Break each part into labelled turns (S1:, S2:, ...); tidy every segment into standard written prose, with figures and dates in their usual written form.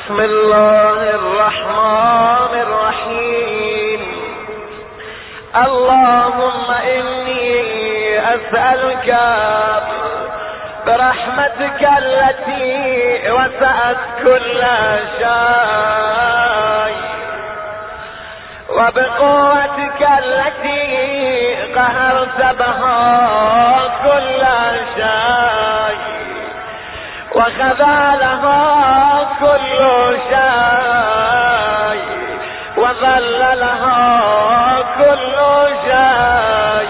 S1: بسم الله الرحمن الرحيم. اللهم إني أسألك برحمتك التي وسعت كل شيء وبقوتك التي قهرت بها كل شيء وخذلها كل شيء وذللها كل شيء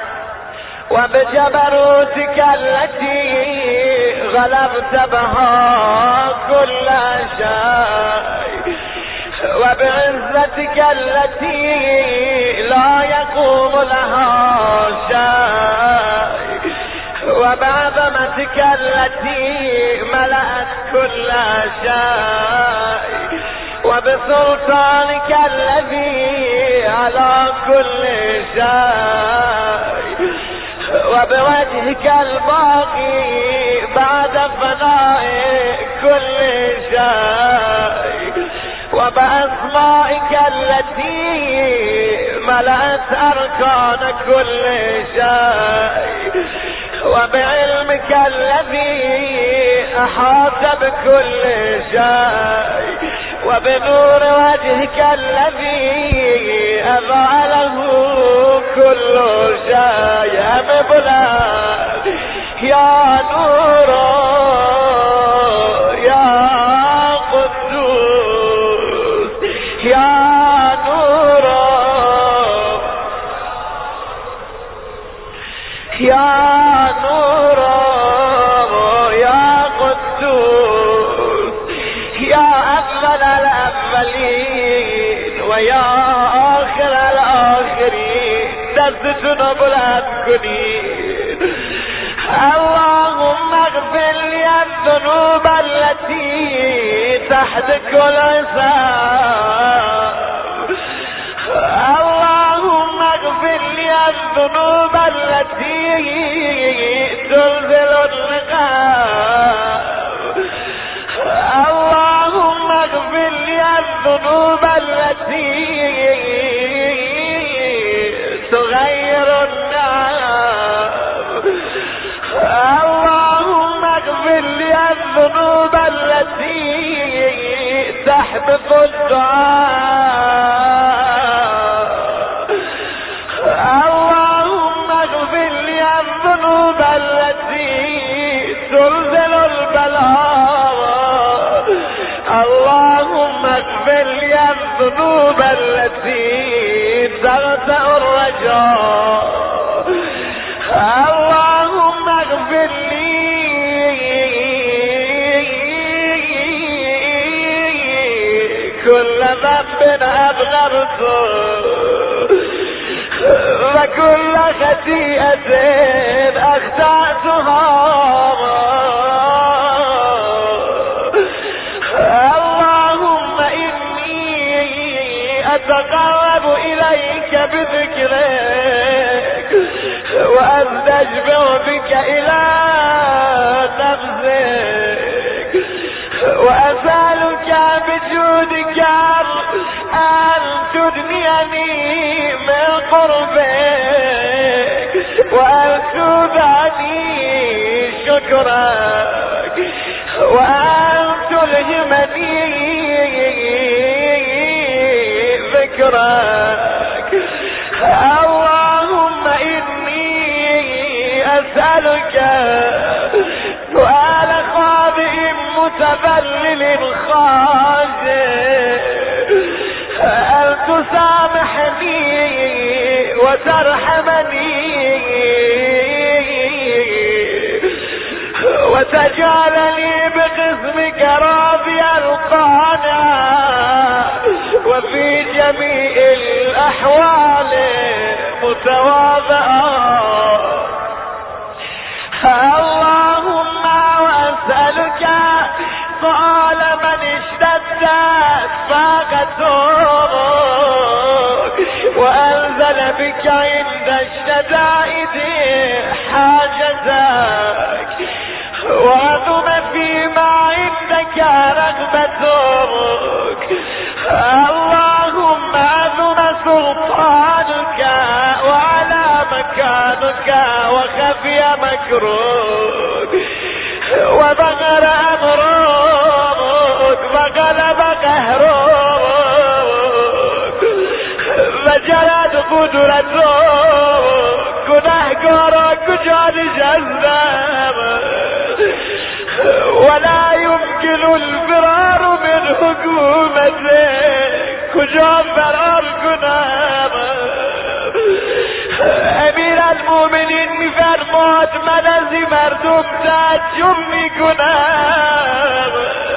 S1: وبجبروتك التي غلبت بها كل شيء وبعزتك التي لا يقوم لها شيء وبعظمتك التي ملأت كل شيء وبسلطانك الذي على كل شيء وبوجهك الباقي بعد فناء كل شيء وبأسمائك التي ملأت أركان كل شيء وبعلمك الذي أحاط بكل شيء وبنور وجهك الذي أضاء له كل شيء يا مبلغ يا نور يا قدوس يا نور يا ويا آخر الآخرين تسجن بلا تكنين. اللهم اغفر لي الذنوب التي تحت كل حساب. اللهم اغفر لي الذنوب التي تلزل الرقاب. اللهم اغفر لي الذنوب التي تغير النار. اللهم اغفر لي الذنوب التي تحبط الدعاء. اللهم اغفر لي الذنوب التي تنزل البلاء. اللهم اغفر لي الذنوب التي تغتأ الرجاء. اللهم اغفر لي كل ذنب أبغرته وكل خطيئة أخطأتها. اللهم إني أتقرب إليك بذكرك وأستجبر بك إلى نفسك وأسألك بجودك أن تدنيني من قربك وأن تودعني شكرك وأن تلهمني ذكرك. اللهم إني أسألك سؤال خاضع متذلل خاشع أن تسامحني وترحمني وتجعلني بقسمك راضيا قانعا وفي جميع الأحوال متواضعا. اللهم وأسألك قال من اشتدت فاقته وأنزل بك عند الشدائد حاجتك وعظم فيما عندك رغبته اللهم عظم سلطانك وعلى مكانك وخفي مكروه وبغر أمرك وغلب قهرك وجلد قدرتك گناهگارا کجا نشستم ولا يمكن الفرار من حکومتك کجا فرار کنم امیر المؤمنین میفرماد من از این مردم تعجب میکنم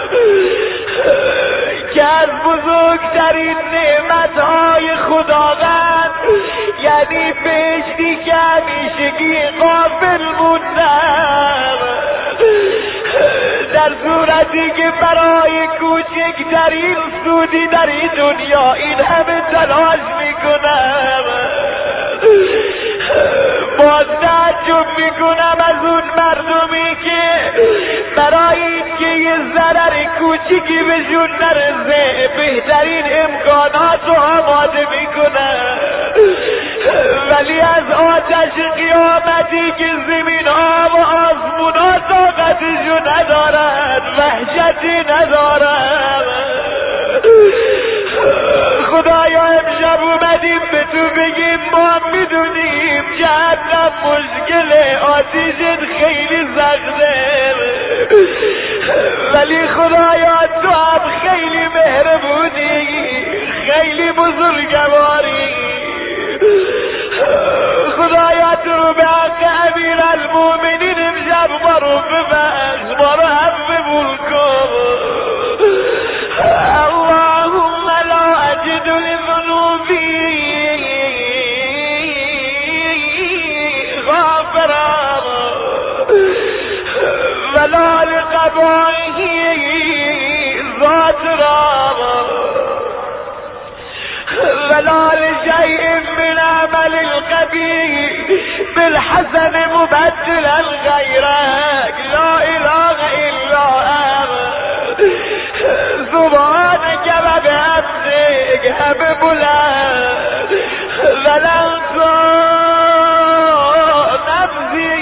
S1: که از بزرگترین نعمتهای خداوند یعنی بهشتی که همیشگی غافل موندم در صورتی که برای کوچکترین سودی در این دنیا این همه تلاش میکنم باز تعجب میکنم از اون مردمی که برای اینکه یه ضرر کوچیکی بهشون نرسه بهترین امکانات رو آماده میکنن ولی از آتش قیامتی که زمین ها و آسمون ها طاقتشو ندارن وحشتی ندارن خدایا امشب اومدیم به تو بگیم ما میدونیم جهنم مشکله آتیشت خیلی سخته ولی خدایا تو هم خیلی مهربونی خیلی بزرگواری خدایا تو رو به حق امیر المؤمنین امشب ما رو ببخش ما رو هم ببول کن اللهم لا اجد لذنوبی غافرا ولا لقبائه ذاترا ولا لشيء من عمل القبيح بالحسن مبدلا غيرك لا اله الا انت سبحانك وبحمدك هم بلند ظلمت نفسي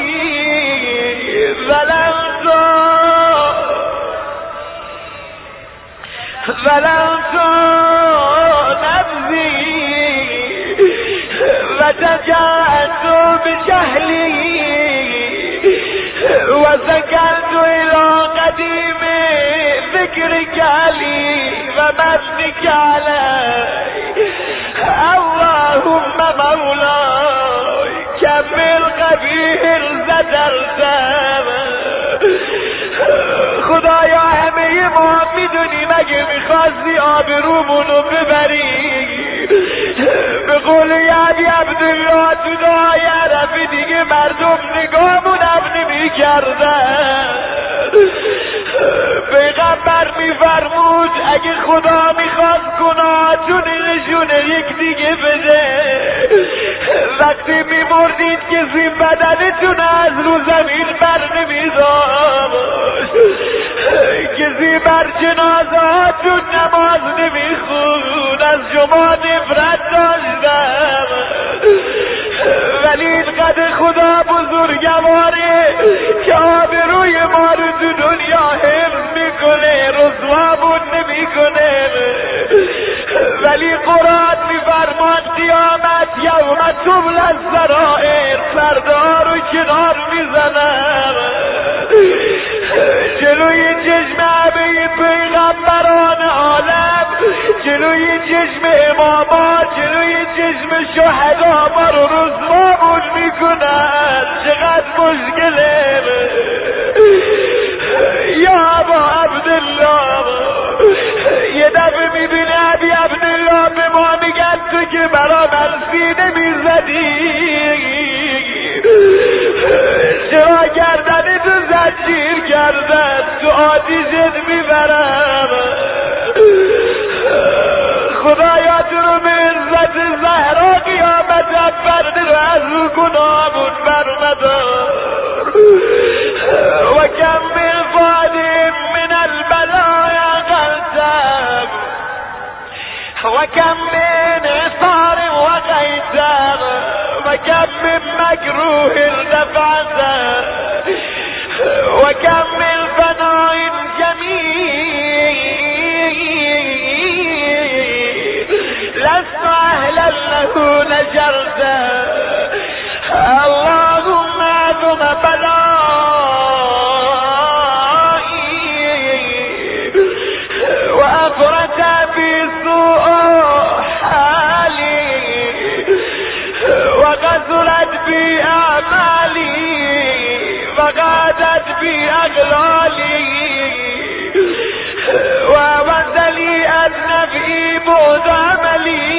S1: ظلمت نفسي وتجاهلت بجهلي وسكنت إلى قديم ذكرك لي ومنك علي اللهم مولاي كم القبيح زدرتم خدایا همه ما میدونیم اگه میخواستی آبرومونو ببری به قول یعبی عبدالله تو دعای عرفی دیگه مردم نگاهمون هم نمیکردن پیغمبر میفرمود اگه خدا میخواد گناهاتون نشونه یک دیگه بده وقتی میمردید که زین بدنتون از رو زمین بر نمیداشت کسی بر جنازه هاتون نماز نمیخون از شما نفرت داشتم ولی اینقدر خدا بزرگواره که آبروی ما رو تو دنیا حفظ میکنه رسوامون نمیکنه ولی قرآن میفرمان قیامت یوم تبلی السرائر فردا رو کنار میزنم جلوی چشم همه پیغمبران عالم جلوی چشم امامان جلوی چشم شهدا ما رو رسوامون میکنن چقدر مشکله یا ابا عبدالله یه دفعه میبینه ابی عبدالله به ما میگن تو که برا من سینه میزدی چرا گردن تو زنجیر کردن تو آتیشت میبرم خدایا تو رو به عزت زهرا قیامت پرده رو از رو گناهمون برمدار و کم من فادم من البلایا قلتم وكم من عصار وغيثار وكم من مكروه دفعته وكم من فناء جميل لست أهلا له نجرته اللهم أعظم بلائي وأفرت في سوء حالي وغزلت في أعمالي وغادت في أغلالي ووزلي أن في بعد عملي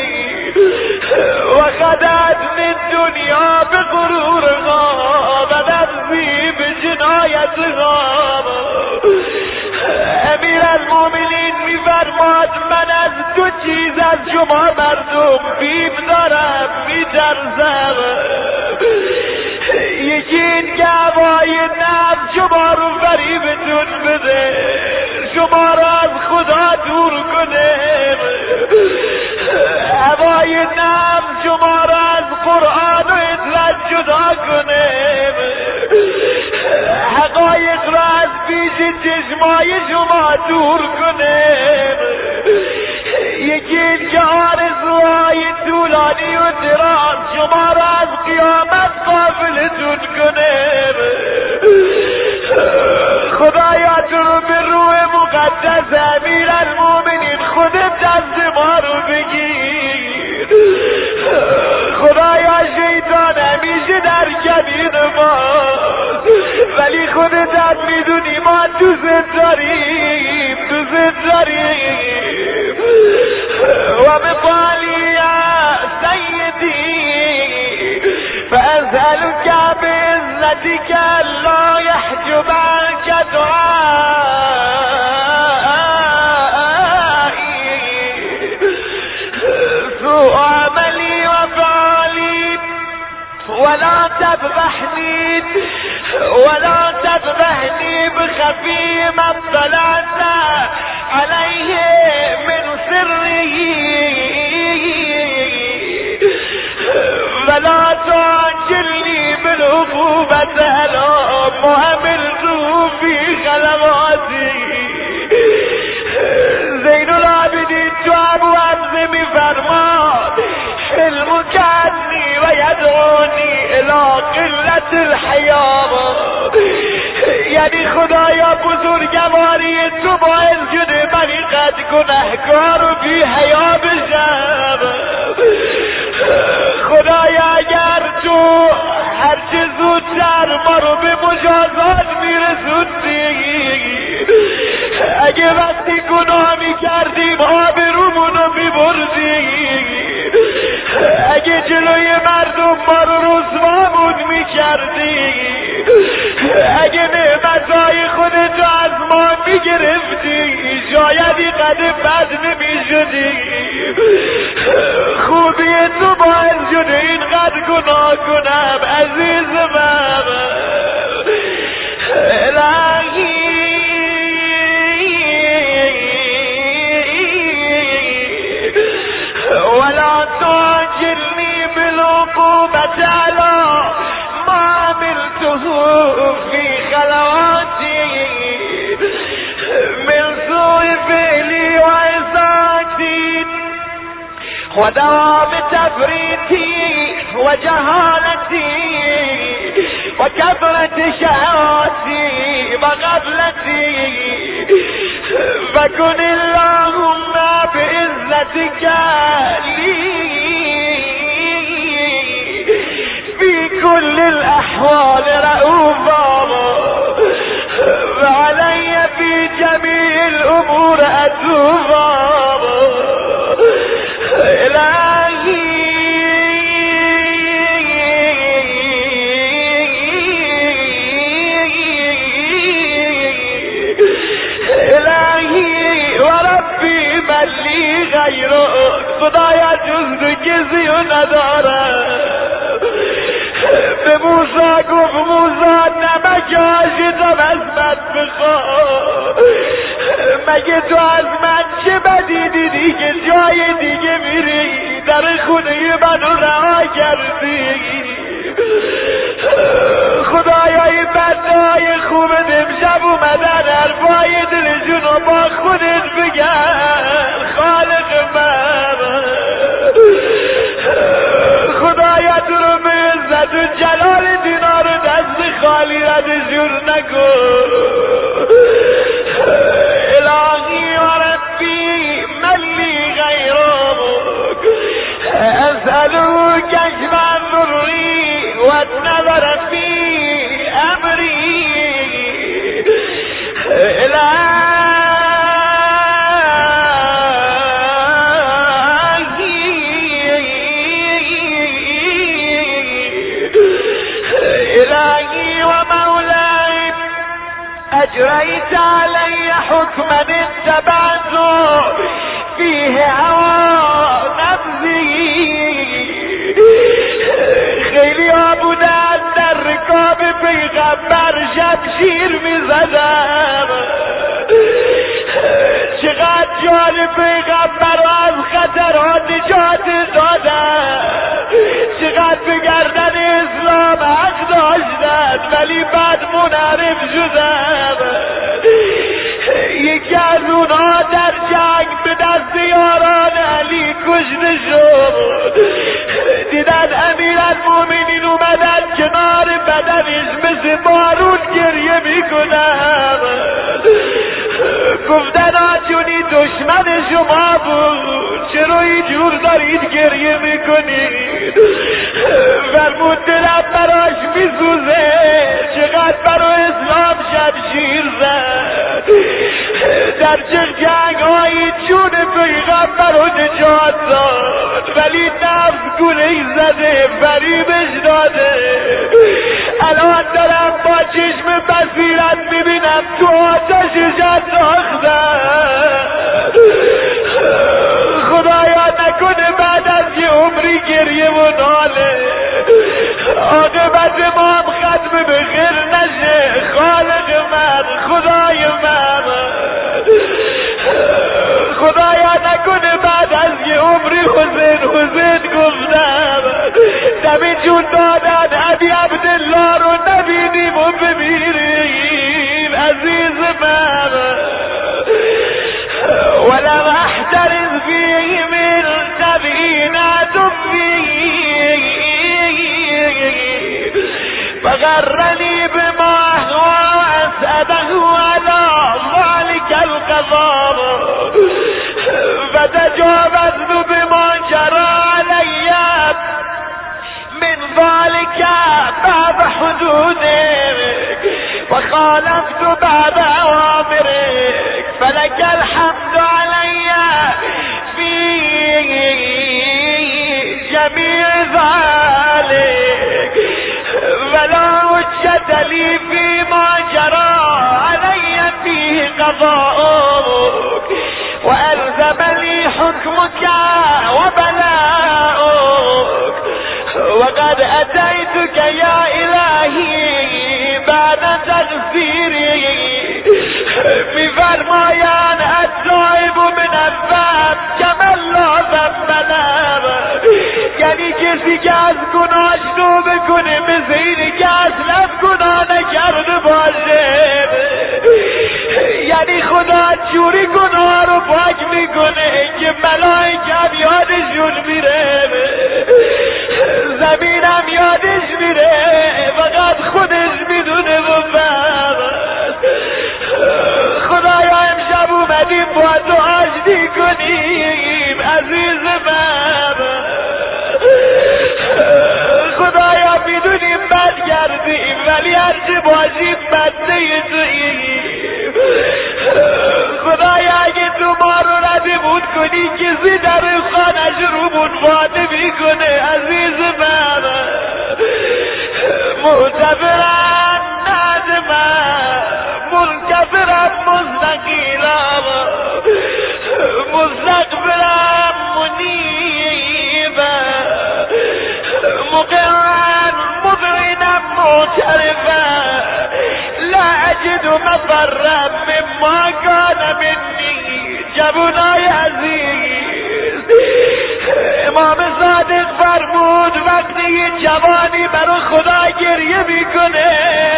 S1: وخدعتني الدنيا بغرورها ونفسي بجنايتها امیر المؤمنین میفرماد من از دو چیز از شما مردم بیم دارم میترسم یکی این که هوای نفس شما رو فریبتون بده شما را از خدا دور کنه هوای نفس شما را از قرآن و اطلاع جدا کنه حقایق را از پیش چشمای شما دور کنه یکی این که آرزوهای طولانی و دراز شما را از قیامت غافلتون کنه خدایا تو رو به روح مقدس امیر المؤمنین خودت دست ما رو بگیر خدایا شیطان همیشه در کمین ماست ولی خودت هم میدونی ما دوست داریم و بقالی یا سیدی فأسألك بعزتك لا يحجب عنك دعائي سوء عملي وفعلي ولا تذبحني بخفي ما اطلعت عليه من سره ولا تعجلني بالعقوبة أنا مهملت في خلواتي زين العابدين تو ابو حمزه میفرماد حلمك عني ويدعوني الى قلة الحياة یعنی خدایا بزرگواری تو باعث شده من اینقدر گناهکار و بی حیا بشم خدایا اگر تو هرچه زودتر ما رو به مجازات میرسوندی اگه وقتی گناه میکردیم آبرومون رو میبردی اگه جلوی مردم ما رو رسوامون میکردی اگه نعمتهای خودتو از ما میگرفتی شاید اینقدر بد نمیشدی خوبی تو باعث شده اینقدر گناه کنم عزیز من الهی ولا تعجلني بالعقوبة على ما عملته في خلواتي من سوء فعلي وعصاتي ودوام تفريطي وجهالتي وكثرة شهواتي وغفلتي فكن اللهم بعزتك لي في كل الأحوال رؤوفا وعلي في جميع الأمور أتوبا إلهي وربي من لي غيرك خدایا جز تو کسی رو ندارم به موسی گفت موسی نمک که عاشقم از من بخواه، مگه تو از من چه بدی دیدی که جای دیگه میری در خونه منو رها کردی؟ خدایا این بنده‌های خوبت امشب اومدن حرفای دلشونو با خودت بگن. خالق من خدایا تو رو به عزت و جلال دینا رو دست خالی ردشون نکن. الهی و ربی من لی غیرک اسألو کشف ضری و النظر فی امری. الهی و مولاي اجريت علي حكما اتبعته فيه هوى نفسي. خیلی ها بودن در رکاب پیغمبر شمشیر میزدن، چقدر جان پیغمبر از خطرات نجات دادن، چقدر به گردن اسلام حق داشتن ولی بعد منحرف شدن. یکی از اونها در جنگ به دست یاران علی کشته شد. دیدن امیرالمومنین اومدن کنار بدنش مثل بارون گریه میکنن. گفتن آجونی دشمن شما بود، چرا اینجور دارید گریه میکنید؟ فرمود دلم براش میسوزه، چقدر برا اسلام شمشیر زد، در چه جنگ هایی چون پیغمبر رو نجات داد، ولی نفس گونه زده فریبش داده. الان دارم با چشم بصیرت میبینم تو آتش انداختن. خدایا نکنه بعد از یه عمری گریه و ناله عاقبت ما هم ختم به خیر نشه. خالق من، خدای من، خدایا نکنه بعد از یه عمری حسین گفتم دمی جون دادن علی عبدالله رو نبینیم و بمیریم. عزیز من ولم احترز فيه من قبینت فيه فغرني بما هو اسأله على ذلك القضاء فتجاوزت بما جرى علي من ذلك بعد حدودك وخالفت بعد اوامرك فلك الحمد علي في جميع ذلك ولا حجة لي فيما جرى علي فيه قضاؤك وألزمني حكمك وبلاؤك وقد أتيتك يا إلهي بعد تغفيري بفرمایان التائب من الذنب كمن لا ذنب له. یعنی کسی که از گناهش توبه کنه مثل اینه که اصلا گناه نکرده باشه. یعنی خدا جوری گناه رو پاک میکنه که ملائکه یادشون میره، زمینم یادش میره، فقط خودش میدونه و خدایا امشب اومدیم با تو آشتی کنیم. عزیز من خدایا میدونیم بد کردیم ولی هرچه باشیم بنده توییم. خدایا اگه تو ما رو ردمون کنی کسی در خانش رومون فاته میکنه. عزیز من معتبرن ندمن منکفرن مستقیلم مستقبلم منیبم مقرن مبرنم معترفم اتفرم مما کان منی. جوانای عزیز، امام صادق فرمود وقتی یه جوانی برای خدا گریه میکنه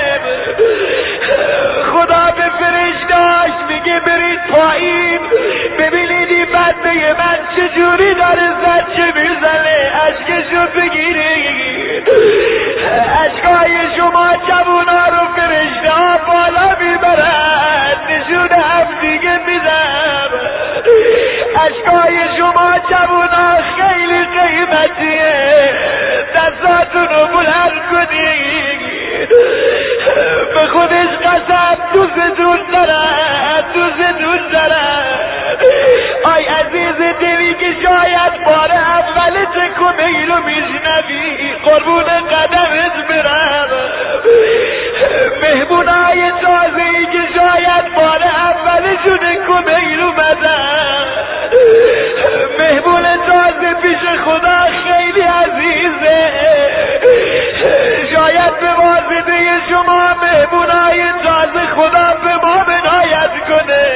S1: خدا به فرشته‌اش میگه برید پایین ببینید این بنده من چجوری داره زجه میزنه، اشکشو بگیرید. اشکای شما جوونا رو فرشته‌ها بالا میبرن نشون هم دیگه میدن. اشکای شما جوونا خیلی قیمتیه، دستاتون رو بلند کنید. به خودش قسم دوستون دارن. آی عزیز دلی که شاید بار اولت کمیلو میشنوی قربون قدمت برم. مهمونای تازه‌ای که شاید بار اولشون کمیلو بدن. مهمون تازه پیش خدا خیلی عزیزه. شاید به واسطه شما مهمونای تازه خدا به ما عنایت کنه.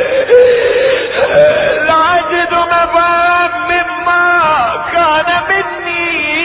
S1: لا اجد مفهم مما کان منی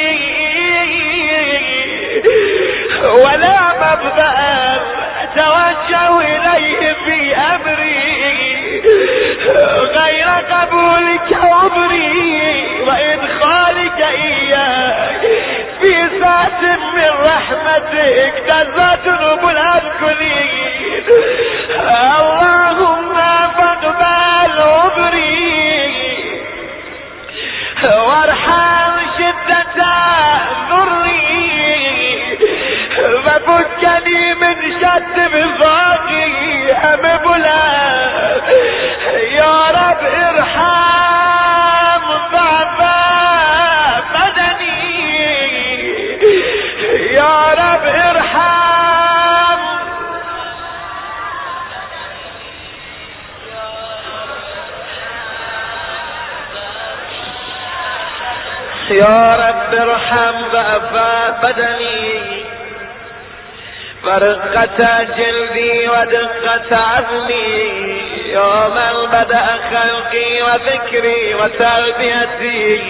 S1: ولا مفهم توجه الیه فی امری غیر قبولک عمری و ادخالک ایاک فی ساعت من رحمتک. دستاتون رو بلند کنید. اللهم فاقبل عمری وارحم شدت ضری و فکنی من شد بفاقی. همه بلند یا رب ارحم ضعف بدنی. یا رب ارحم. یا رب ارحم ضعف بدنی ورقة جلدي ودقة عظمي. يا من بدأ خلقي وذكري وتربيتي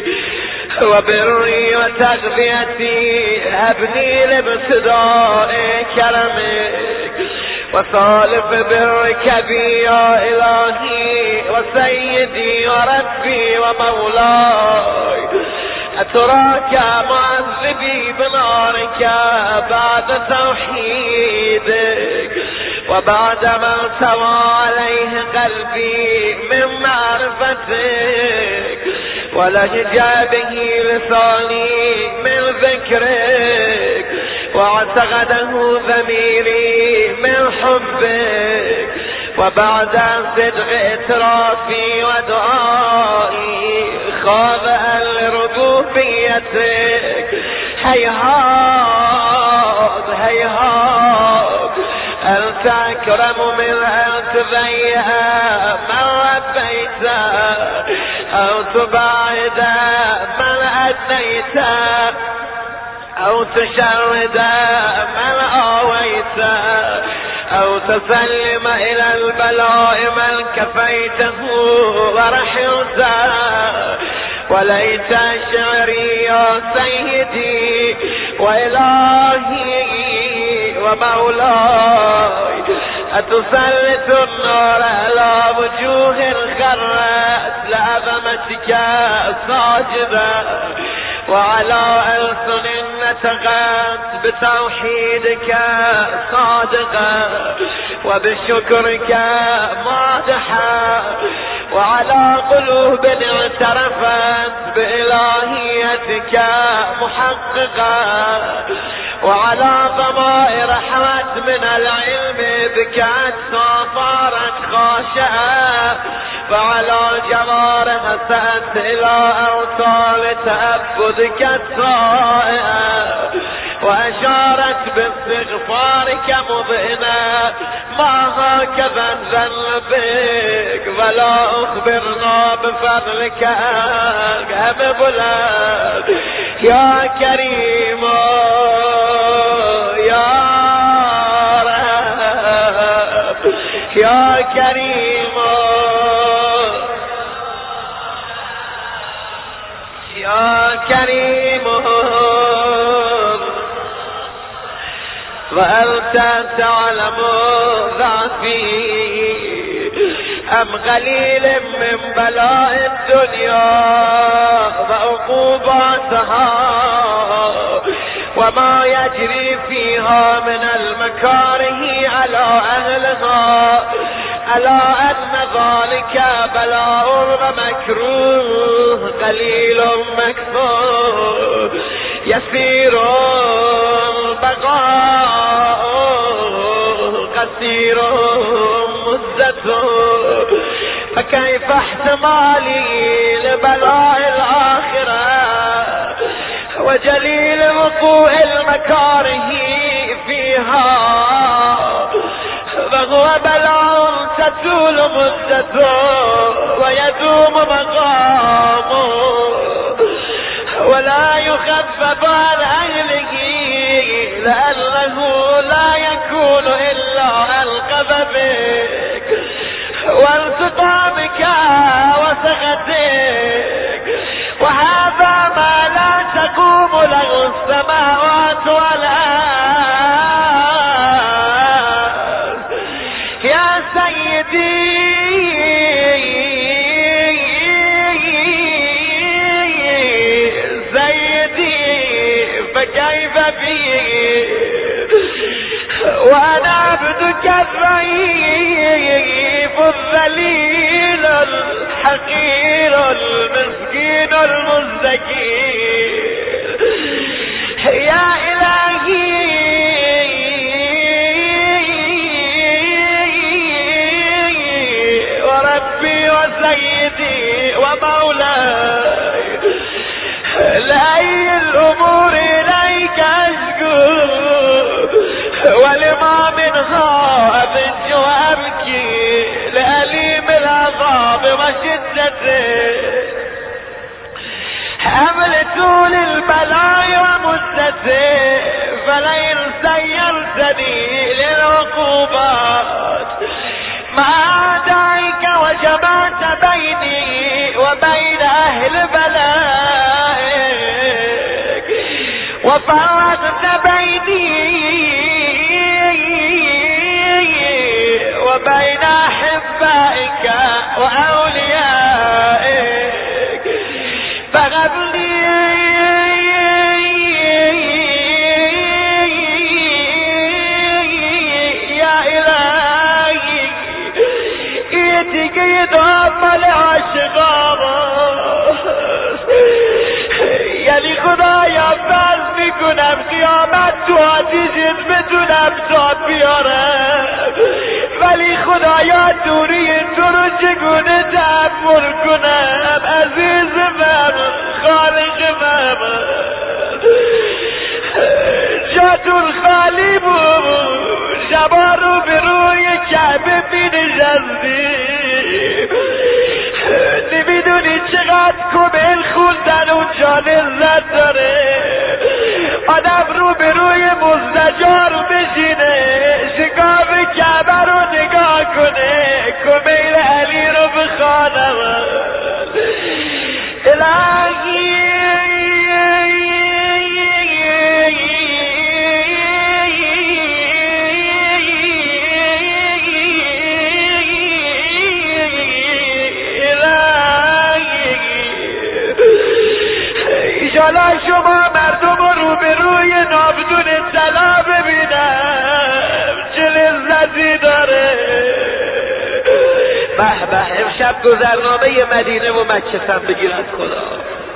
S1: وبري وتغذيتي هبني لابتداء كرمك وصالف برك بي يا إلهي وسيدي وربي ومولاي. أتراك معذبي بنارك بعد توحيدك وبعد ما سوى عليه قلبي من معرفتك ولهجا به لساني من ذكرك واعتقده ضميري من حبك وبعد صدق اعترافي ودعائي خاضعا لربوبيتك. هيهات هيهات أنت أكرم من أن تضيع من ربيت أو تبعد من أدنيت أو تشرد من آويت أو تسلم إلى البلاء من كفيته ورحمته. وليت شعري يا سيدي وإلهي ومولاي أتسلط النار على وجوه خرت لعظمتك ساجدا وعلى ألسن نطقت بتوحيدك صادقا وبشكرك مادحا وعلى قلوب اعترفت بإلهيتك محققا وعلى ضمائر حوت من العلم بك صارت خاشعة وعلى جوارح سأت إلى أوصال تأبدك الطائعة وأشارت باستغفارك مضئنا ما هكذا ذنبك ولا أخبرنا بفضلك أهم بلاد. يا كريم يا رحمن وأنت تعلم ضعفي أم قليل من بلاء الدنيا وعقوباتها وما يجري فيها من المكاره على أهلها، ألا أن ذلك بلاء ومكروه قليل مكثور يسير بقاء قصير مدة، فكيف احتمالي لبلاء الآخرة وجليل وقوع المكاره فيها، فهو بلاء تطول مدته ويدوم مقامه ولا يخفف عن أهله، لأنه لا يكون إلا القذبك وانتقامك وسخطك، وهذا ما لا تقوم له السماوات والأرض. يا سيدي فكيف بي وأنا عبدك الضعيف الذليل الحقير المسكين المزدكين. يا إلهي وربي وسيدي ومولاي، لأي الأمور إليك أشكو، ولما منها أبج وأبكي لأليم العذاب وشدته، حمل طول البلاء ومدته، فلئن سيرتني للعقوبات مع أعدائك وجمعت بيني وبين أهل بلائك وفرقت بيني وبين أحبائك وأوليائك، فغب لي يا إلهي، إيدك يضم العاشقان یعنی خدایا فرض میکنم قیامت تو آتیش بتونم داد بیارم، ولی خدایا دوری تو رو چگونه تحمل کنم؟ عزیز من، خالق من، جاتون خالی بود، شبا رو به روی کعبه می نشستیم، نمیدونی چقدر کمیل خوندن اونجا لذت داره. آدم رو به روی مزدجار بشینه، شکاف کعبه رو نگاه کنه، کمیل علی رو بخوانم. الهی ایشالا شما مردم رو به روی نابدون طلا ببینم چه لذتی داره. به به، امشب گذرنامه مدینه و مکه سم بگیر از خدا.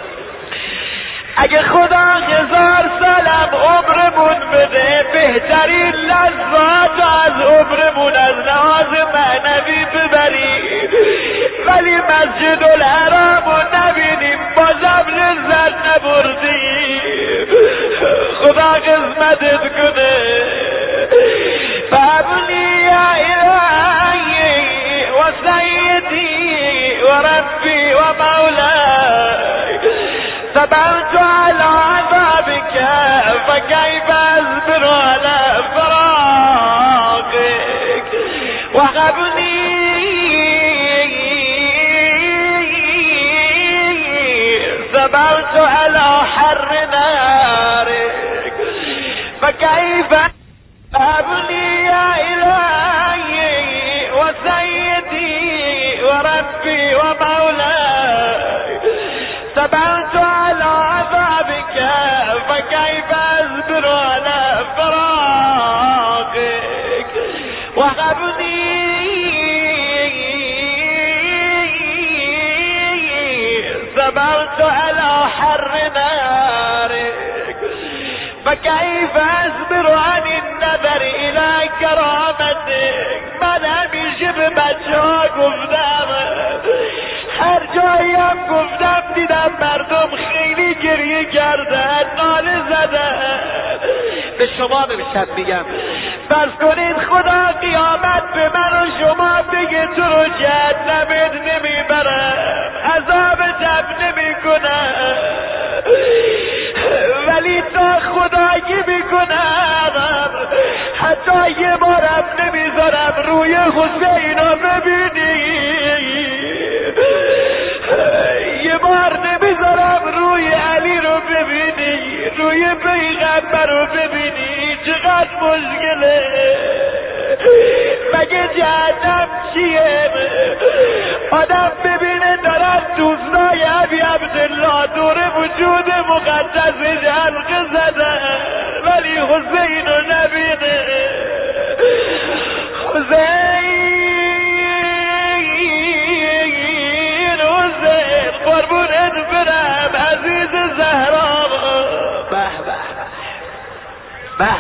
S1: اگه خدا 1000 سالم عمرمون بده، بهترین لحظات از عمرمون از لحاظ معنوی ببریم، ولی مسجد الحرام رو نبینیم، بازم لذت نبردیم. خدا قسمتت کنه. فابلی یا الهی و سیدی و ربی و مولاي، صبرت على عذابك فكيف أصبر على فراقك، وهب لي صبرت على حر نارك فكيف فكيف أصبر على فراقك وغبني صبرت على حر نارك فكيف أصبر عن النظر إلى كرامتك من همیشه به بچه ها گفتم هر جاییم گفتم دیدم مردم خیلی گریه کردن ناله زدن به شما امشب میگم فرض کنید خدا قیامت به من و شما بگه تو رو جهنمت نمیبرم عذاب جب نمیکنم ولی تا خدایی میکنم حتی یه بارم نمیذارم روی حسین رو ببینی یه بار نمیذارم روی علی رو ببینی روی پیغمبر رو ببینی چقدر مشکله مگه جهنم چیه آدم ببینه دارن دوستای ابی عبدالله دور وجود مقدسش حلقه زدن ولی حسین رو نبینه حسین قربونت برم عزیز زهرا به به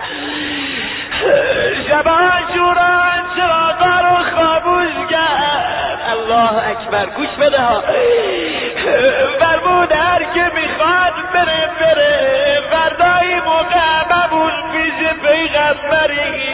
S1: شب عاشورا چراغا رو خاموش کرد الله اکبر گوش بده ها فرمود هر که میخواد بره فردای موقع بمون پیش پیغمبری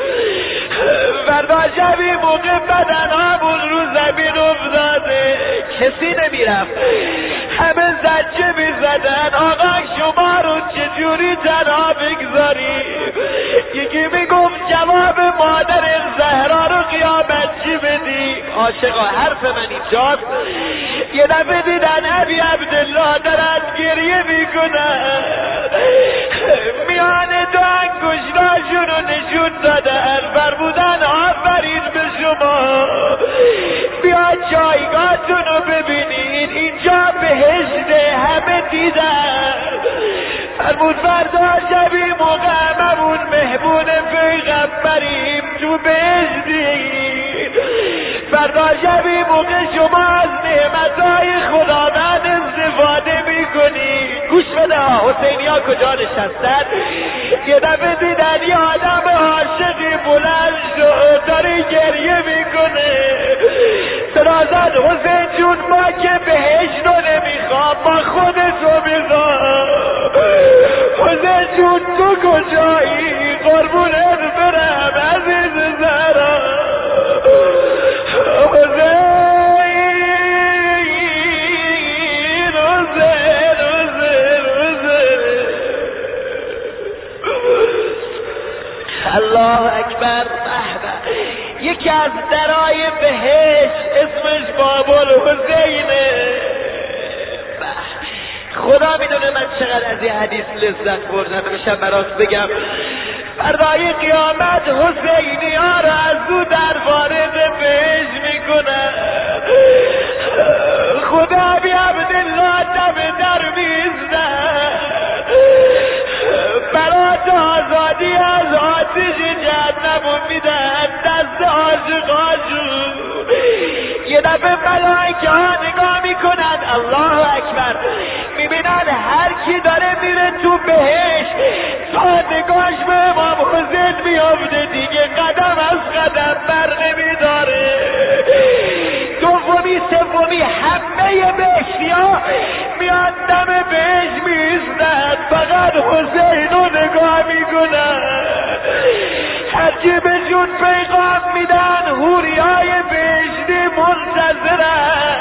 S1: فردا شبی موقع بدنامون رو زمین افتاده کسی نمیرفت همه زجه میزدن آقا شما رو چجوری تنها بگذاری یکی میگفت جواب مادر زهرا رو قیامت چی بدی عاشقا حرف من اینجاست یه دفعه دیدن ابی عبدالله دارن گریه میکنن میان دو انگشتاشون رو نشون دادن فرمودن آفرین به شما بیا جایگاهتون رو ببینید اینجا بهشته همه دیدن فرمود فردا شبی موقع هممون مهمون پیغمبریم تو بهشتیم فردا شبی موقع شما از نعمتهای خداوند استفاده میکنی گوش بده حسینی ها کجا نشستن یه دفعه دیدن یه آدم عاشقی بلند شد داره گریه میکنه صدا زد حسین جون ما که بهشت رو نمیخوام ما خودتو میخوام حسین جون تو کجایی قربونت برم عزیز زهرا الله اکبر یکی از درای بهشت اسمش باب‌الحسینه خدا میدونه من چقدر از این حدیث لذت بردم میشم برات بگم فردای قیامت حسینی ها را از او در وارد بهشت میکنن خدا بی عبدالله دم در میزنن برات آزادی از آتش جهنم میدن دست عاشقاشون یه دفعه ملائکه ها نگاه میکنن الله اکبر میبینن هر کی داره میره تو بهشت تا نگاش به امام حسین میافته دیگه قدم از قدم بر نمیداره دومی سومی همه بهشتی ها میان دم بهشت میزنن فقط حسین رو نگاه میکنن هرچی به جون پیغام میدن حوریای بهشتی منتظرن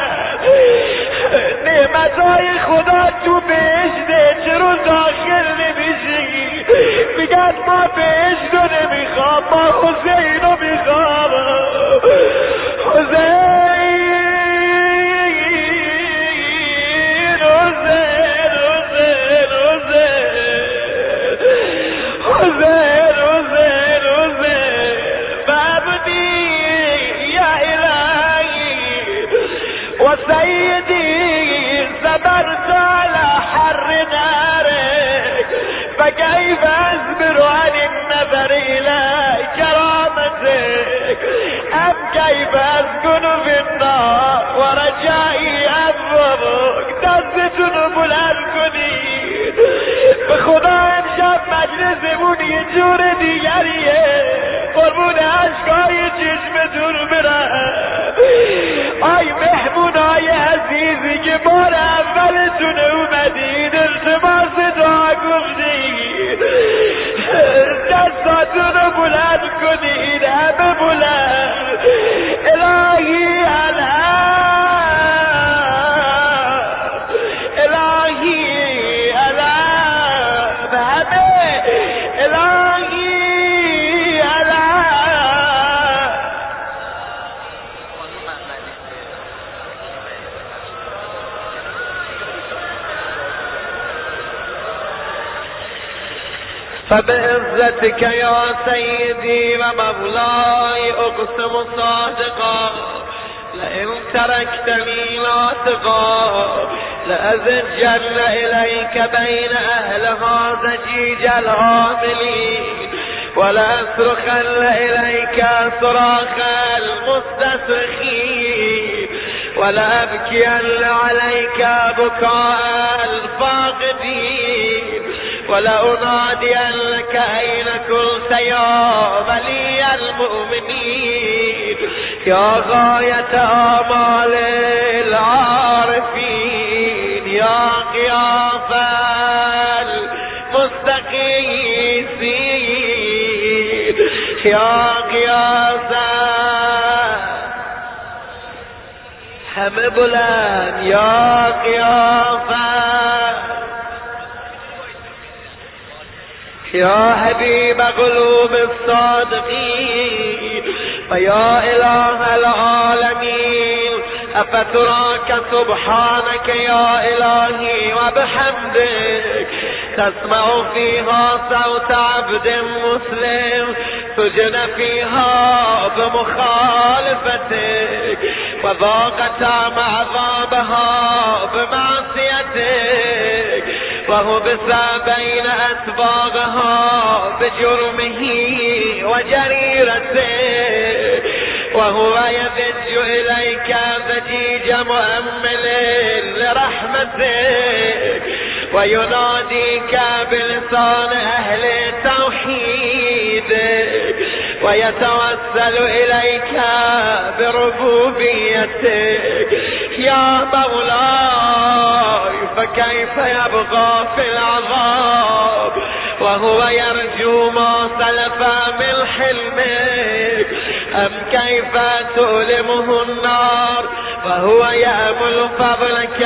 S1: نعمتهای خدا تو بهشته چرا داخل نمیشی میگن ما بهشت رو نمیخوام ما حسین رو میخوام سيدي صبرت على حر ناره فكيف أصبر عن النظر إلى كرامتك أم كيف أسكن في النار ورجائي أنظرك دستون بلند کنی به خدا امشب مجلسمون یه جور دیگریه قربون عشقای چشمتون برم آی مهمونای عزیزی که بار اولتون اومدید التماس دعا گفتید دستاتون رو بلند کنید همه بلند الهی فبعزتك يا سيدي ومولاي أقسم صادقا لئن تركتني ناطقا لأزجن إليك بين أهلها زجيج العاملين ولأصرخن إليك صراخ المستصرخين ولأبكين عليك بكاء الفاقدين ولأنادينك أين كنت يا ولي المؤمنين يا غاية آمال العارفين يا غياث المستغيثين يا غياث هم بلند يا غياث يا حبيب قلوب الصادقين فيا إله العالمين أفتراك سبحانك يا إلهي وبحمدك تسمع فيها صوت عبد مسلم سجن فيها بمخالفتك وذاقت عذابها بمعصيتك وهبس بين أسباغها بجرمه وجريرته وهو يذج إليك ذجيج مؤمل لرحمتك ويناديك بلسان أهل توحيدك ويتوسل إليك بربوبيتك يا مولاي فكيف يبقى في العذاب وهو يرجو ما سلف من حلمك أم كيف تؤلمه النار وهو يأمل فضلك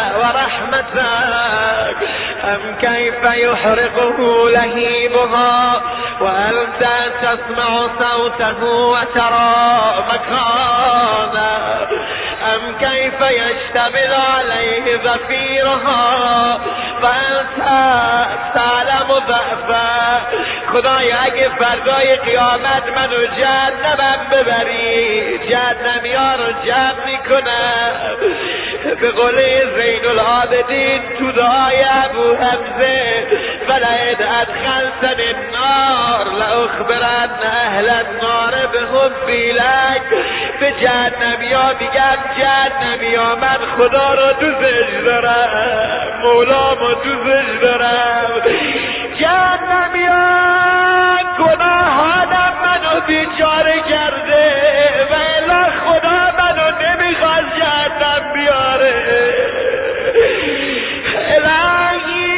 S1: ورحمتك أم كيف يحرقه لهيبها وأنت تسمع صوته وترى مكانه أم كيف يشتمل عليه زفيرها فأنت تعلم ضعفه خدای اگه فردای قیامت منو جهنمم ببری جهنمیا رو جمع میکنم به قول زین العابدین تو دعای ابو حمزه فلئن ادخلتنی النار لاخبرن اهل النار بحبی لک به جهنمیا میگم جهنمیا من خدا رو دوستش دارم مولامو دوستش دارم جهنمیا گناهانم منو بیچاره کرده و الا خدا منو نمیخواد جهنم بیاره الهی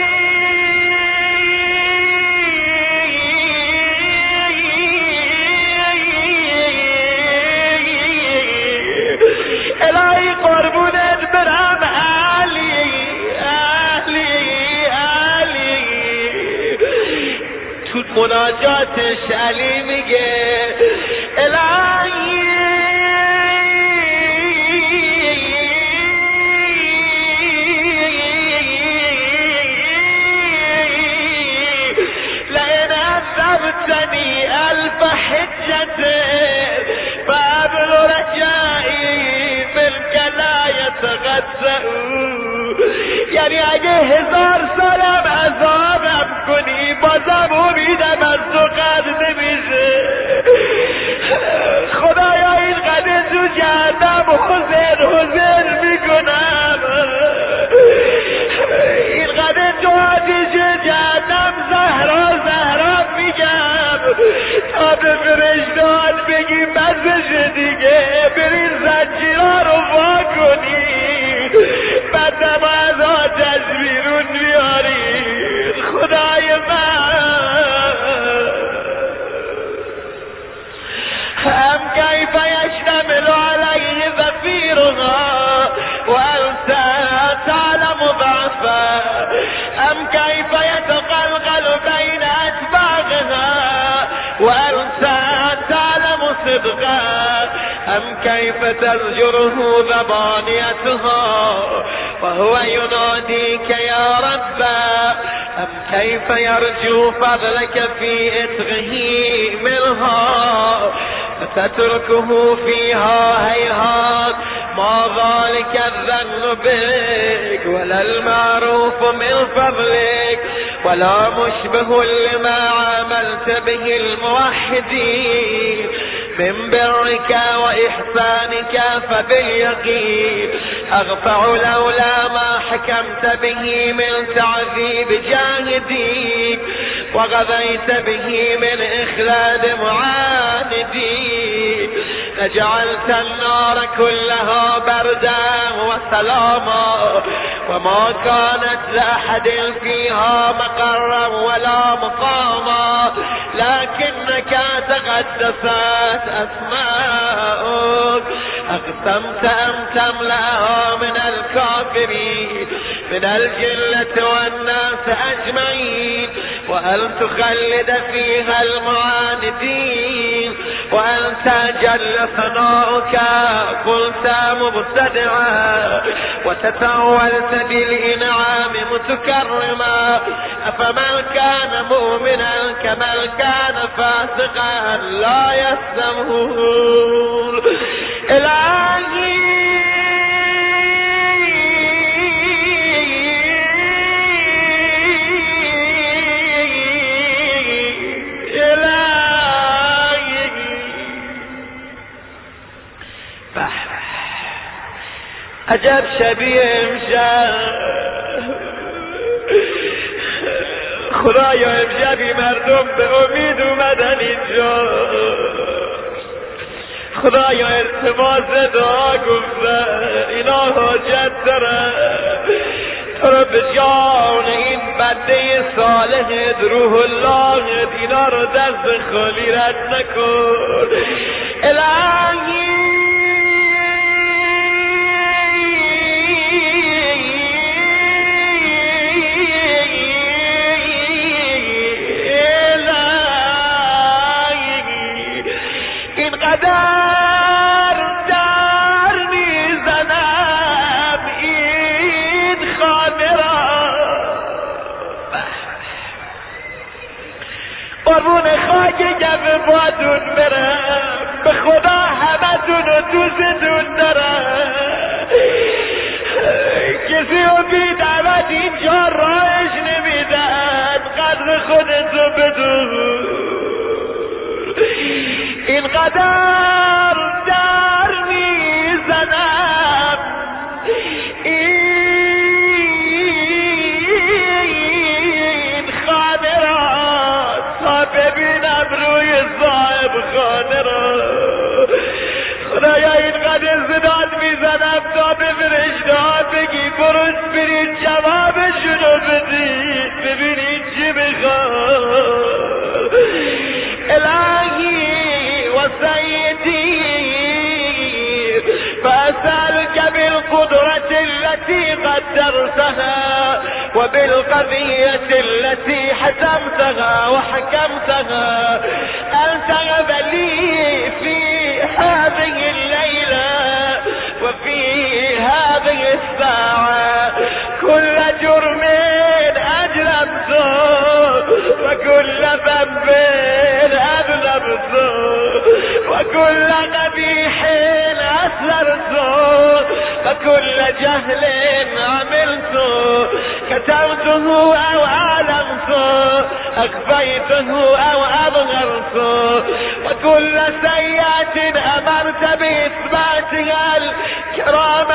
S1: الهی قربونت برم مناجاتش علی میگه الهی لئن عذبتنی الف حجت فابل رجائی منک لا یتغذؤ یعنی اگه 1000 سالم عذابم کنی میکنم حسین میکنم. اینقدر تو آتیش جهنم زهرا میگم تا به فرشته‌ات بگی بسش دیگه، برین زنجیرها رو وا کنی، بعد از آتش بیرون بیاری. خدای من هم کیف یشتمل علیه زفیرها و انت تعلم ضعفه، هم کیف یتقلقل بین اطباقها و انت تعلم صدقه، هم کیف تزجره ذبانیتها وهو يناديك يا رب، أم كيف يرجو فضلك في إتغه منها فتتركه فيها هيهات، ما ذلك الظن بك ولا المعروف من فضلك ولا مشبه لما عملت به الموحدين من برك وإحسانك، فباليقين أغفع لولا ما حكمت به من تعذيب جاهدين وغذيت به من إخلاد معاندين، لجعلت النار كلها بردا وسلاما وما كانت لأحد فيها مقرا ولا مقاما، لكنك تقدست أسماؤك، أقسمت أن تملأها من الكافرين من الجلة والناس أجمعين، وأن تخلد فيها المعاندين، وأنت جل ثناؤك قلت مبتدعا وتتولت بالإنعام متكرما، أفمن كان مؤمنا كمن كان فاسقا لا يستوون. إلهي عجب شبیه امشب، خدایا امشبی مردم به امید اومدن اینجا، خدایا التماس دعا گفتن، اینا حاجت دارن، تو رو به جان این بنده صالحت روح اللهت اینا رو دست خالی رد نکن. الهی اینقدر در میزنم این خانه را، قربون خاک گف بادون برم، به خدا همتون رو دوستتون دارم، کسی رو بی دعوت اینجا راهش نمیدن، قدر خودتو بدون. اینقدر در میزنم این خانه را تا ببینم روی صاحب خانه را. خدایا اینقدر زداد میزنم تا به فرشته‌ها بگی برو برید جوابشون رو بدید ببینید چی میخواد. الهی وسيدي فأسألك بالقدرة التي قدرتها وبالقضية التي حسمتها وحكمتها أن تغفر لي في هذه الليلة وفي هذه الساعة كل جرم أجرمته وكل ذنب أذنبته وكل قبيح أسررته وكل جهل عملته كتمته أو أعلمته أخفيته أو أظهرته، وكل سيئة أمرت بإثباتها الكرام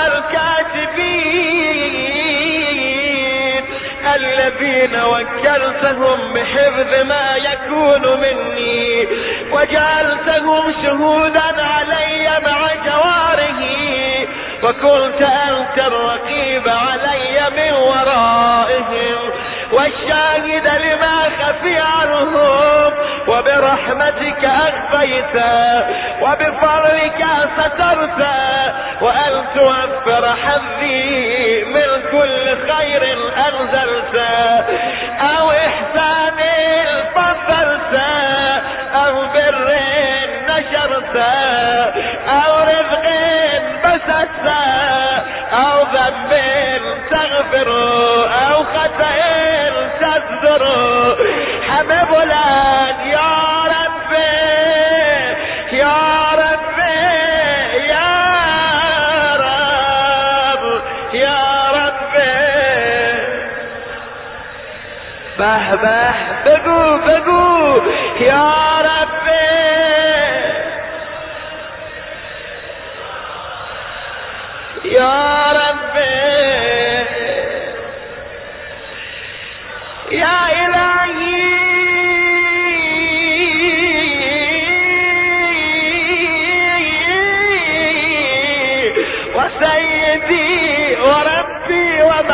S1: الكاتبين الذين وكلتهم بحفظ ما يكون مني، وجعلتهم شهودا علي مع جواره، وكنت أنت الرقيب علي من ورائهم والشاهد لما خفي عنهم، وبرحمتك أخفيت وبفضلك سترت، وأن توفر حظي من كل خير أنزلت أو إحسان فضلت أو بر نشرت أو رزق بسست أو ذنب تغفر أو خطأ تزدر، حبيب لك يا ربي يا ربي يا رب يا ربي. به به بگو بگو يا ربي يا ربي يا إلهي وسيدي وربي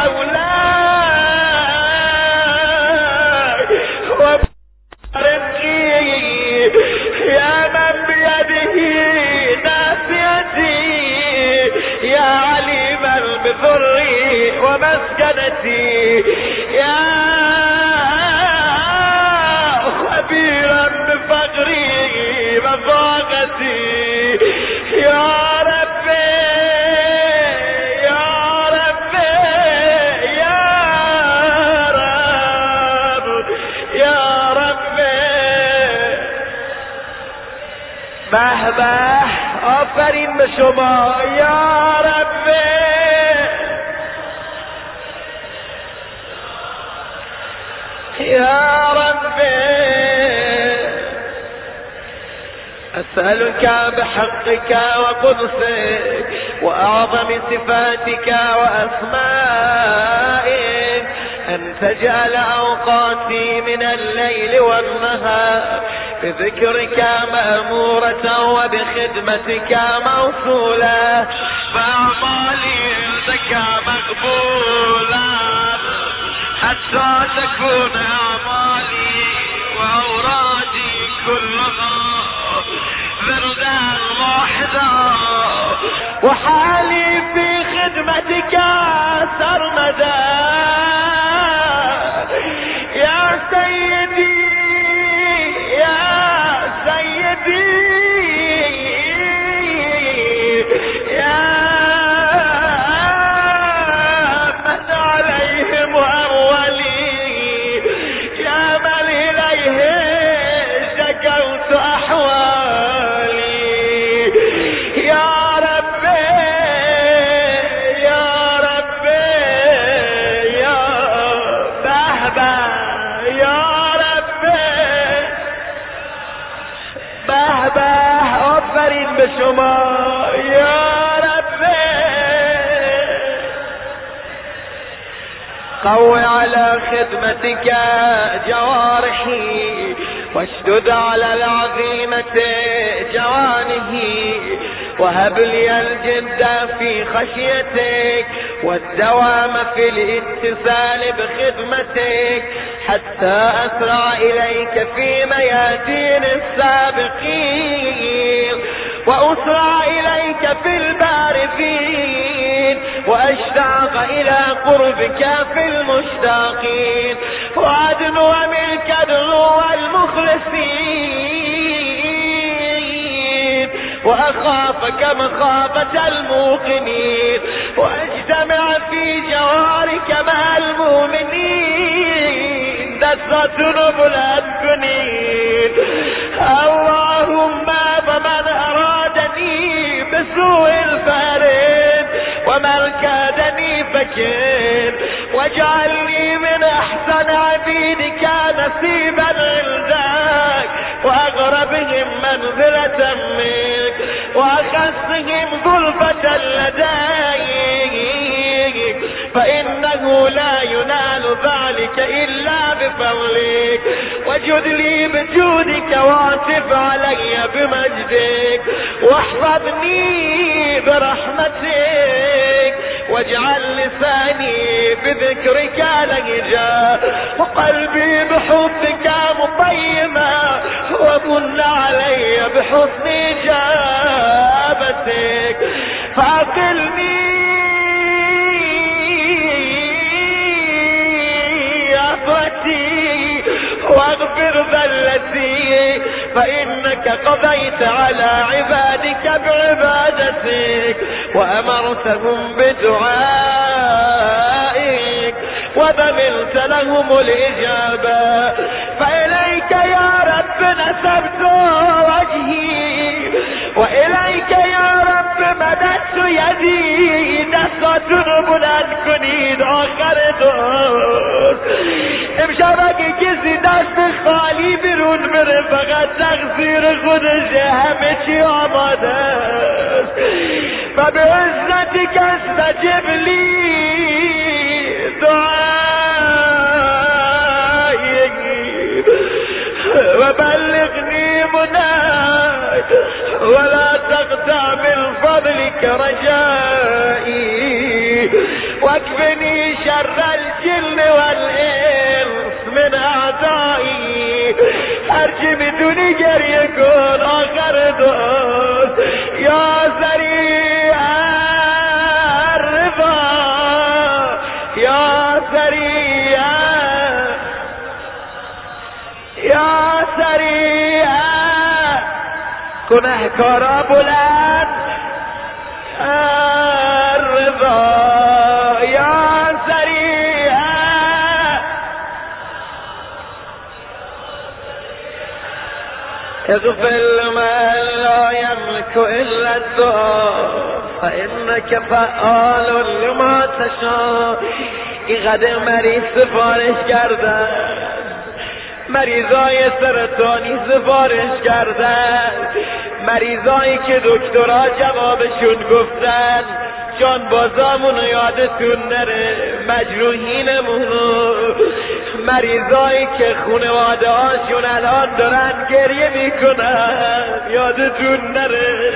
S1: ومولاي ورزقي، يا من بيده ناسيتي، يا عليما بضري ومسكنتي، يا خبيرا بفقري وضاقتي، يا ربي يا ربي يا رب يا ربي. به به آفرین به شما یا ربی يا ربي. أسألك بحقك وقدسك وأعظم صفاتك وأسمائك أن تجعل أوقاتي من الليل والنهار بذكرك مأمورة وبخدمتك موصولة، فأعمالي عندك مقبولة حتى تكون أعمالي وأورادي كلها وردا واحدا، وحالي في خدمتك سرمدا يا سيدي يا سيدي يا من عليهم أولي، يا من إليه شكوت أحوالي، يا ربي يا ربي يا بهبه يا ربي بهبه آفرین به شما یا ربی. قو على خدمتك جوارحي واشدد على العظيمة جوانحي، وهب لي الجد في خشيتك والدوام في الاتصال بخدمتك حتى أسرع إليك في ميادين السابقين، وأسرع إليك في البارزين، وأشتاق إلى قربك في المشتاقين، وأدنو منك دنو المخلصين، وأخافك مخافة الموقنين، وأجتمع في جوارك مع المؤمنين دسة نبلة كنين. اللهم فمن أرادني بسوء الفارد ومن كادني فكين، واجعلني من أحسن أحسن عبيدك نصيبا عندك وأقربهم منزلة منك وأخصهم ظلفة لديك، فإنه لا ينال ذلك إلا بفضلك. وجد لي بجودك واعطف علي بمجدك واحفظني برحمتك واجعل لساني بذكرك لهجا وقلبي بحبك مطيما ومن علي بحسن إجابتك فأقلني أخوتي واغفر ذلتي، فإنك قضيت على عبادك بعبادتك وأمرتهم بدعائك وذملت لهم الإجابة. فإليك يا رب نسبت وجهي وإليك يا رب مددت يدي، دست بلند کنید آخر دوست. امشب اگه کسی دست خالی بیرون بره فقط تقصیر خودشه، همه چی آماده است. و به عزتی که استجب لی دعایی و بلغنی مناج ولا تقطع من فضلك رجائي واكفني شر الجن والإنس من أعدائي. هرچی میدونی گریه کن آخر دوست. یا سریع الرضا یا سریع یا سریع گنهکارا بلند الرضا یا سریع اغفر من لا يملك الا الدعاء فانك فعال لما تشاء. اینقدر مریض سفارش کردن، مریضای سرطانی سفارش کردن، مریضایی که دکترها جوابشون گفتن جان بازامونو یادتون نره، مجروحینمونو، مریضایی که خونواده هاشون الان دارن گریه میکنن یادتون نره.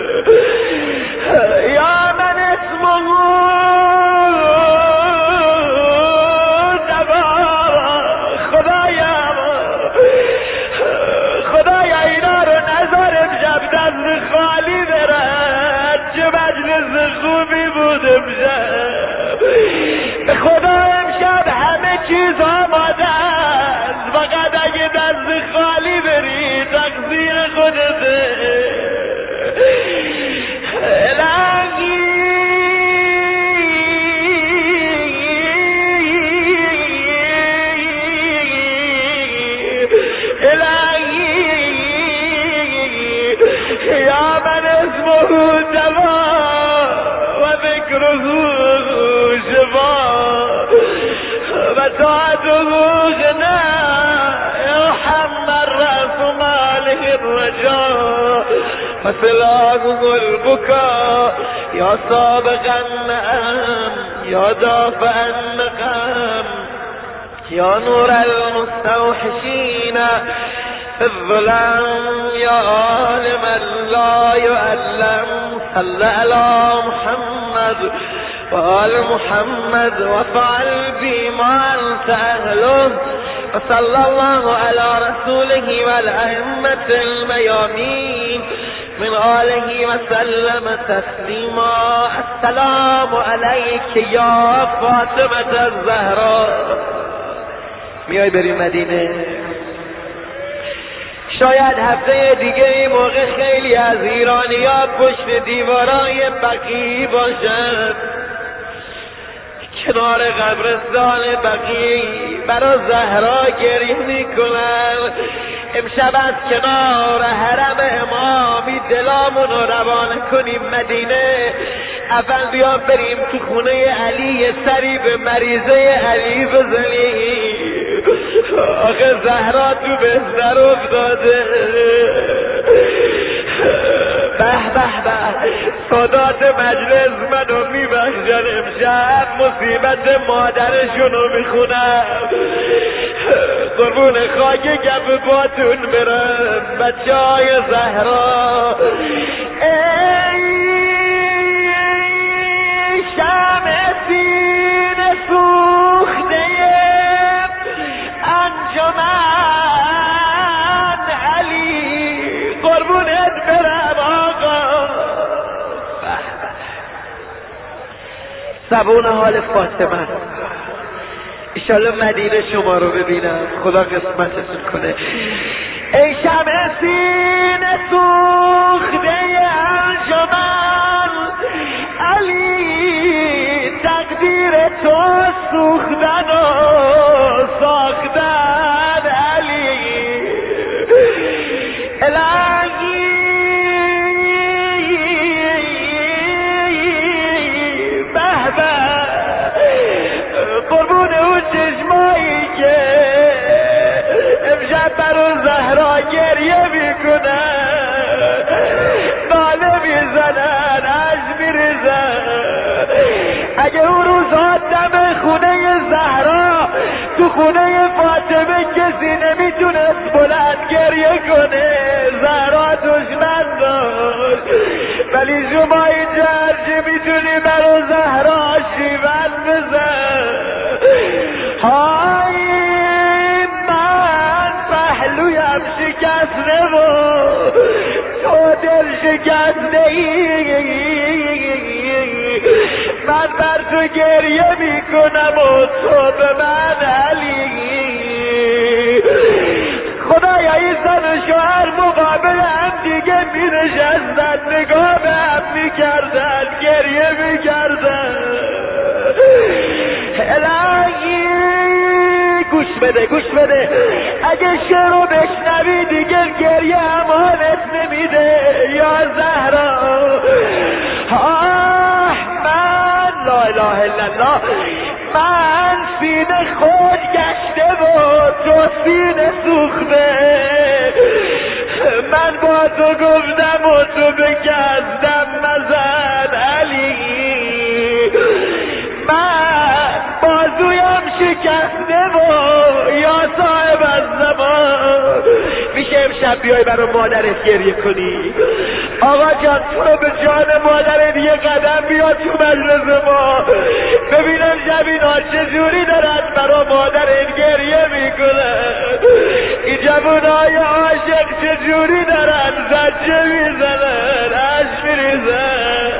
S1: یا من اسمه خدایا اینا رو نظر امشب دست خالی برد، چه مجلس خوبی بود امشب. خدا امشب همه چیز آماده است، فقط اگه دست خالی بری تقصیر خودته. یا من اسمه دوا و ذکره شفا و طاعته غنا ارحم من رأس ماله الرجاء فسلاقه البكاء یا سابق النعم یا دافع النقم یا نور المستوحشین الظلام یا عالما لا يعلم صل على محمد وآل محمد وفعل بما أنت أهله وصلى الله على رسوله والأئمة الميامين من آله وسلم تسليما. السلام عليك يا فاطمة الزهراء. میای بریم مدینه؟ شاید هفته دیگه این موقع خیلی از ایرانی‌ها پشت دیوارای بقیع باشن، کنار قبرستان بقیع برای زهرا گریه میکنن. امشب از کنار حرم امامی دلامون رو روانه کنیم مدینه. اول بیا بریم تو خونه علی، سری به مریضه علی بزنیم. آخه زهرا تو بستر افتاده. به به به سادات مجلس منو میبخشن، امشب مصیبت مادرشونو میخونم. قربون خاک گپ باتون برم بچه های زهرا. ای شمع سینه سوخته انجمن علی، قربونت برم آقا. زبون حال فاطمه، ایشالله مدینه شما رو ببینم، خدا قسمتتون کنه. ای شمع سینه سوخته انجمن علی، تقدیر تو سوختن و ساختن علی. الهی به به قربون اون چشمایی که امشب برون زهرا گریه میکنن، ناله میزنن، عشق میریزن. اگه اون روزها دم خونه زهرا تو خونه فاطمه کسی نمیتونست بلند گریه کنه، زهرا دشمن داشت، ولی شما اینجا هرچی میتونی برای زهرا شیون بزن. های من پهلویم شکسته و تو دل شکسته ای، من بر تو گریه میکنم و تو به من علی. خدایا این زن و شوهر مقابل هم دیگه مینشستن، نگاه به هم میکردن، گریه میکردن. الهی گوش بده گوش بده، اگه شعر رو بشنوی دیگه گریه هم حالت نمیده یا زهرا. من لا اله الا الله، من سینه خود گشته و تو سینه سوخته. من با تو گفتم و تو بگردم مزن علی. من بازویم شکسته و یا صاحب از زمان. میشه امشب بیای برای مادرت گریه کنی؟ آقا جان تو رو به جان مادرت یه قدم بیا تو مجلس ما، ببینم جبینا چجوری دارن برای مادرت گریه میکنن، این جوانای عاشق چجوری دارن زجه میزنن، عشق میریزن.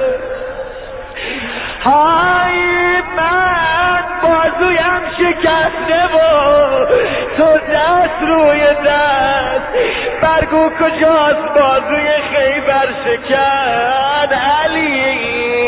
S1: های من بازویم شکسته و تو دست روی دست، برگو کجاست بازوی خیبر شکن علی.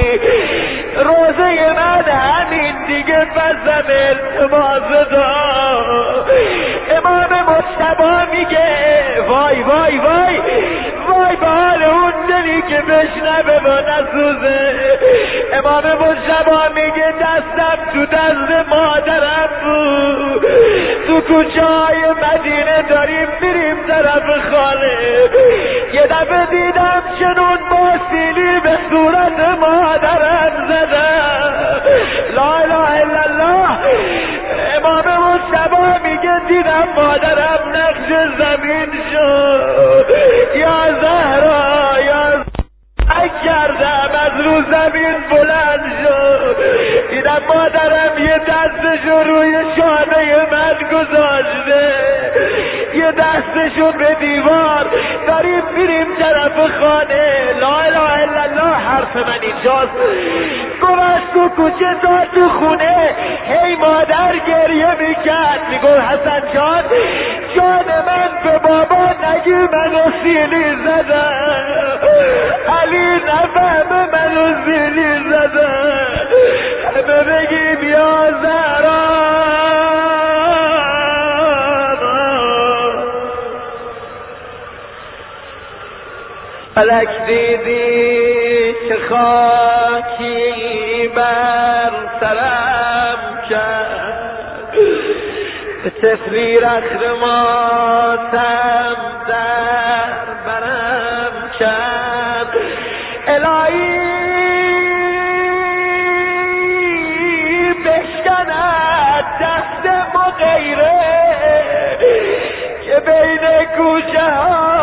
S1: روزه من همین دیگه بزم التماس دار. امام مجتبی میگه وای وای وای وای به حال اون دلی که بشنوه و نسوزه. امام مجتبی میگه دستم تو دست مادرم بود، تو کوچه های مدینه داریم میریم طرف خانه، یه دفعه دیدم چنون ماسیلی به صورت مادرم زدم. لا اله الا الله. امام مجتبی میگه دیدم مادرم نقش زمین شد، یا زهرا یا کردم از رو زمین بلند شد، دیدم مادرم یه دستشو روی شانه من گذاشته، یه دستشو به دیوار، داریم میریم طرف خانه. لا اله الا الله. حرف من اینجاست، گوش تو کوچه تا تو خونه، هی مادر گریه میکرد، میگو حسن جان جان من به بابا نگی منو سیلی زدن، علی نفهم منو سیلی زدن، همه بگیم یا زهرا. فلک دیدی چه خاکی بر سرم کرد، طفلی رخت ماتم در برم کرد الهی بشکند دست مغیره که بین کوچه ها